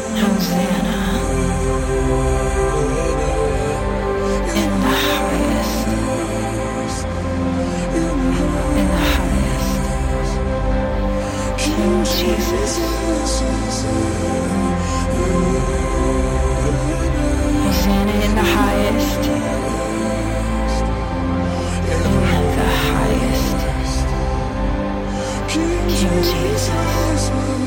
Hosanna in the highest, in the highest. King Jesus. Hosanna in the highest, in the highest. King Jesus.